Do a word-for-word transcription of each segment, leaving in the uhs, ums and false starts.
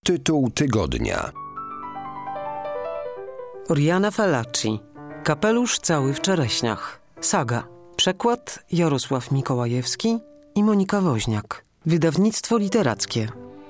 Tytuł tygodnia. Oriana Fallaci. Kapelusz cały w czereśniach. Saga. Przekład Jarosław Mikołajewski i Monika Woźniak. Wydawnictwo literackie.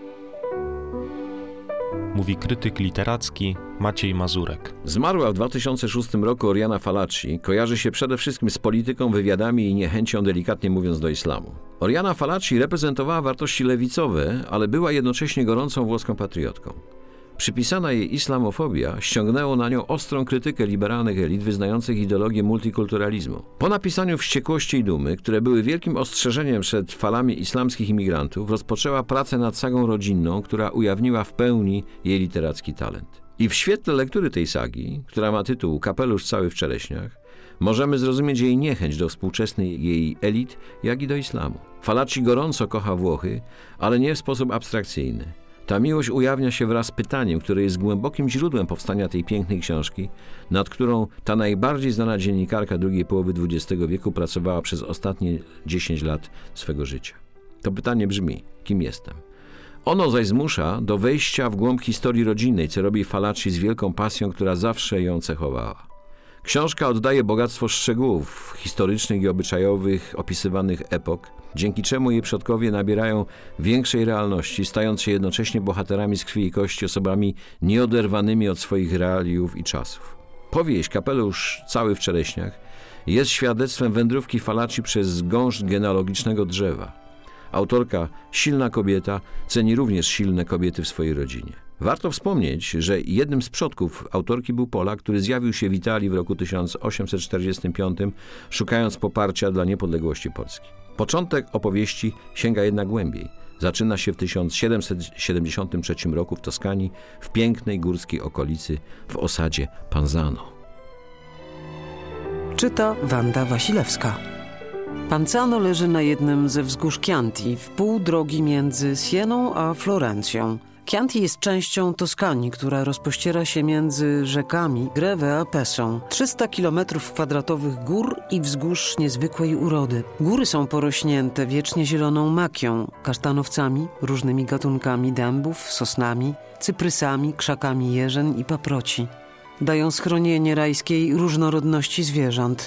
Mówi krytyk literacki Maciej Mazurek. Zmarła w dwa tysiące szóstym roku Oriana Fallaci kojarzy się przede wszystkim z polityką, wywiadami i niechęcią, delikatnie mówiąc, do islamu. Oriana Fallaci reprezentowała wartości lewicowe, ale była jednocześnie gorącą włoską patriotką. Przypisana jej islamofobia ściągnęło na nią ostrą krytykę liberalnych elit wyznających ideologię multikulturalizmu. Po napisaniu Wściekłości i dumy, które były wielkim ostrzeżeniem przed falami islamskich imigrantów, rozpoczęła pracę nad sagą rodzinną, która ujawniła w pełni jej literacki talent. I w świetle lektury tej sagi, która ma tytuł Kapelusz cały w czereśniach, możemy zrozumieć jej niechęć do współczesnej jej elit, jak i do islamu. Fallaci gorąco kocha Włochy, ale nie w sposób abstrakcyjny. Ta miłość ujawnia się wraz z pytaniem, które jest głębokim źródłem powstania tej pięknej książki, nad którą ta najbardziej znana dziennikarka drugiej połowy dwudziestego wieku pracowała przez ostatnie dziesięć lat swego życia. To pytanie brzmi: kim jestem? Ono zaś zmusza do wejścia w głąb historii rodzinnej, co robi Fallaci z wielką pasją, która zawsze ją cechowała. Książka oddaje bogactwo szczegółów historycznych i obyczajowych opisywanych epok, dzięki czemu jej przodkowie nabierają większej realności, stając się jednocześnie bohaterami z krwi i kości, osobami nieoderwanymi od swoich realiów i czasów. Powieść Kapelusz cały w czereśniach jest świadectwem wędrówki Fallaci przez gąszcz genealogicznego drzewa. Autorka, silna kobieta, ceni również silne kobiety w swojej rodzinie. Warto wspomnieć, że jednym z przodków autorki był Polak, który zjawił się w Italii w roku tysiąc osiemset czterdziestym piątym, szukając poparcia dla niepodległości Polski. Początek opowieści sięga jednak głębiej. Zaczyna się w tysiąc siedemset siedemdziesiątym trzecim roku w Toskanii, w pięknej górskiej okolicy, w osadzie Panzano. Czyta Wanda Wasilewska. Panzano leży na jednym ze wzgórz Chianti, w pół drogi między Sieną a Florencją. Chianti jest częścią Toskanii, która rozpościera się między rzekami Greve a Pesą. trzysta kilometrów kwadratowych gór i wzgórz niezwykłej urody. Góry są porośnięte wiecznie zieloną makią, kasztanowcami, różnymi gatunkami dębów, sosnami, cyprysami, krzakami jeżyn i paproci. Dają schronienie rajskiej różnorodności zwierząt.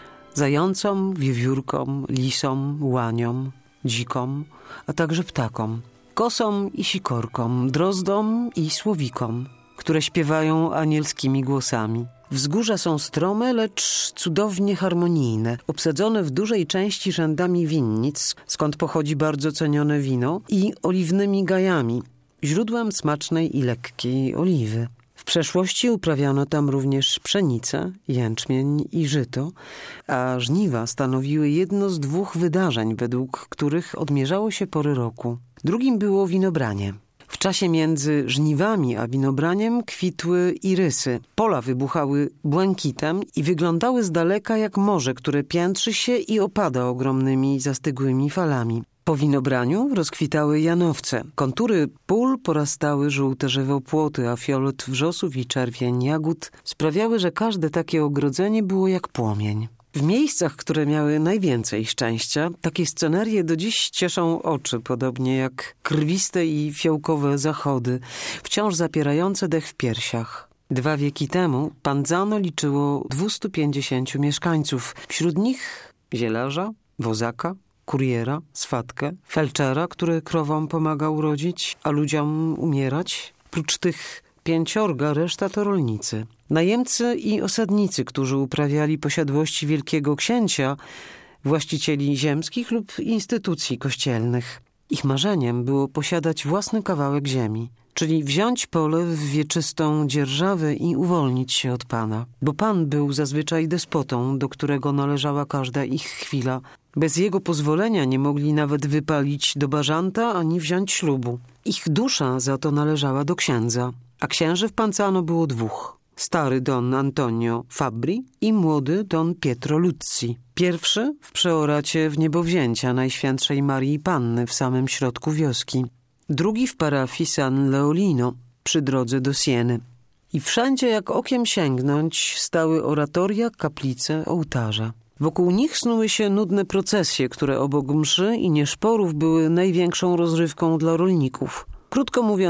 Zającom, wiewiórkom, lisom, łaniom, dzikom, a także ptakom. Kosom i sikorkom, drozdom i słowikom, które śpiewają anielskimi głosami. Wzgórza są strome, lecz cudownie harmonijne, obsadzone w dużej części rzędami winnic, skąd pochodzi bardzo cenione wino, i oliwnymi gajami, źródłem smacznej i lekkiej oliwy. W przeszłości uprawiano tam również pszenicę, jęczmień i żyto, a żniwa stanowiły jedno z dwóch wydarzeń, według których odmierzało się pory roku. Drugim było winobranie. W czasie między żniwami a winobraniem kwitły irysy. Pola wybuchały błękitem i wyglądały z daleka jak morze, które piętrzy się i opada ogromnymi, zastygłymi falami. Po winobraniu rozkwitały janowce. Kontury pól porastały żółte żywopłoty, a fiolet wrzosów i czerwień jagód sprawiały, że każde takie ogrodzenie było jak płomień. W miejscach, które miały najwięcej szczęścia, takie scenerie do dziś cieszą oczy, podobnie jak krwiste i fiołkowe zachody, wciąż zapierające dech w piersiach. Dwa wieki temu Panzano liczyło dwieście pięćdziesiąt mieszkańców. Wśród nich zielarza, wozaka, kuriera, swatkę, felczera, który krowom pomagał rodzić, a ludziom umierać. Prócz tych pięciorga reszta to rolnicy. Najemcy i osadnicy, którzy uprawiali posiadłości wielkiego księcia, właścicieli ziemskich lub instytucji kościelnych. Ich marzeniem było posiadać własny kawałek ziemi, czyli wziąć pole w wieczystą dzierżawę i uwolnić się od pana. Bo pan był zazwyczaj despotą, do którego należała każda ich chwila. Bez jego pozwolenia nie mogli nawet wypalić do bażanta ani wziąć ślubu. Ich dusza za to należała do księdza, a księży w Panzano było dwóch. Stary Don Antonio Fabbri i młody Don Pietro Luzzi. Pierwszy w przeoracie w niebowzięcia Najświętszej Marii Panny w samym środku wioski. Drugi w parafii San Leolino przy drodze do Sieny. I wszędzie jak okiem sięgnąć stały oratoria, kaplice, ołtarze. Wokół nich snuły się nudne procesje, które obok mszy i nieszporów były największą rozrywką dla rolników. Krótko mówiąc,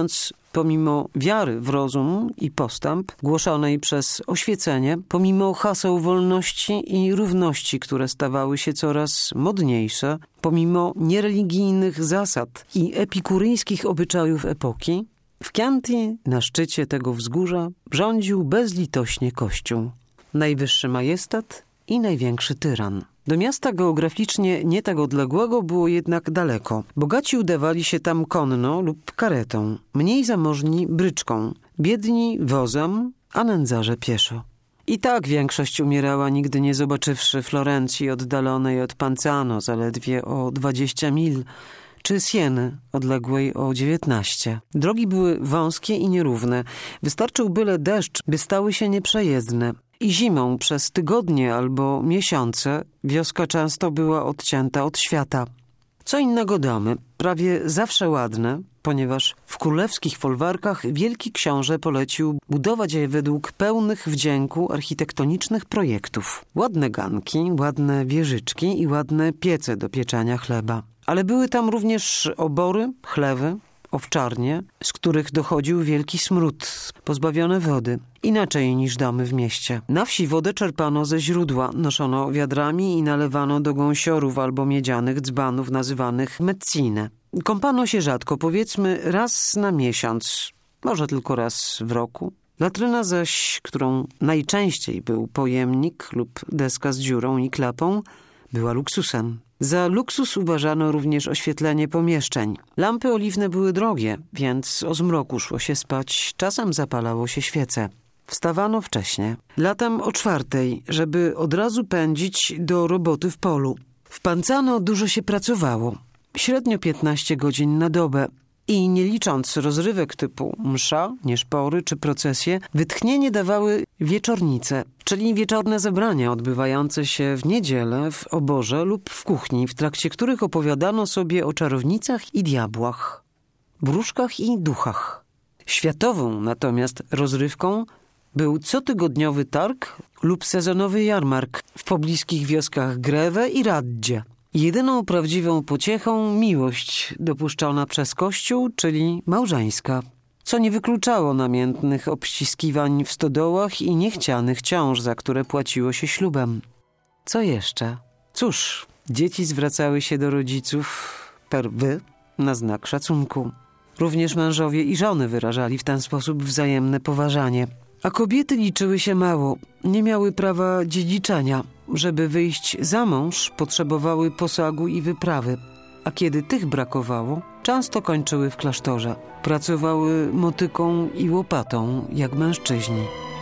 Pomimo wiary w rozum i postęp głoszonej przez oświecenie, pomimo haseł wolności i równości, które stawały się coraz modniejsze, pomimo niereligijnych zasad i epikuryjskich obyczajów epoki, w Chianti, na szczycie tego wzgórza, rządził bezlitośnie Kościół. Najwyższy majestat i największy tyran. Do miasta geograficznie nie tak odległego było jednak daleko. Bogaci udawali się tam konno lub karetą, mniej zamożni bryczką, biedni wozem, a nędzarze pieszo. I tak większość umierała, nigdy nie zobaczywszy Florencji oddalonej od Panzano zaledwie o dwadzieścia mil, czy Sieny odległej o dziewiętnaście. Drogi były wąskie i nierówne. Wystarczył byle deszcz, by stały się nieprzejezdne. I zimą przez tygodnie albo miesiące wioska często była odcięta od świata. Co innego domy, prawie zawsze ładne, ponieważ w królewskich folwarkach wielki książę polecił budować je według pełnych wdzięku architektonicznych projektów. Ładne ganki, ładne wieżyczki i ładne piece do pieczenia chleba. Ale były tam również obory, chlewy, owczarnie, z których dochodził wielki smród, pozbawione wody, inaczej niż domy w mieście. Na wsi wodę czerpano ze źródła, noszono wiadrami i nalewano do gąsiorów albo miedzianych dzbanów nazywanych mezzine. Kąpano się rzadko, powiedzmy raz na miesiąc, może tylko raz w roku. Latryna zaś, którą najczęściej był pojemnik lub deska z dziurą i klapą, była luksusem. Za luksus uważano również oświetlenie pomieszczeń. Lampy oliwne były drogie, więc o zmroku szło się spać, czasem zapalało się świece. Wstawano wcześnie, latem o czwartej, żeby od razu pędzić do roboty w polu. W Panzano dużo się pracowało, średnio piętnaście godzin na dobę. I nie licząc rozrywek typu msza, nieszpory czy procesje, wytchnienie dawały wieczornice, czyli wieczorne zebrania odbywające się w niedzielę w oborze lub w kuchni, w trakcie których opowiadano sobie o czarownicach i diabłach, wróżkach i duchach. Światową natomiast rozrywką był cotygodniowy targ lub sezonowy jarmark w pobliskich wioskach Greve i Raddzie. Jedyną prawdziwą pociechą miłość dopuszczona przez Kościół, czyli małżeńska, co nie wykluczało namiętnych obściskiwań w stodołach i niechcianych ciąż, za które płaciło się ślubem. Co jeszcze? Cóż, dzieci zwracały się do rodziców per wy na znak szacunku. Również mężowie i żony wyrażali w ten sposób wzajemne poważanie. A kobiety liczyły się mało, nie miały prawa dziedziczenia. Żeby wyjść za mąż, potrzebowały posagu i wyprawy, a kiedy tych brakowało, często kończyły w klasztorze. Pracowały motyką i łopatą, jak mężczyźni.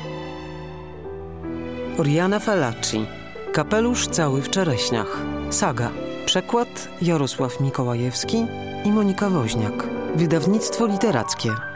Oriana Fallaci. Kapelusz cały w czereśniach. Saga. Przekład Jarosław Mikołajewski i Monika Woźniak. Wydawnictwo literackie.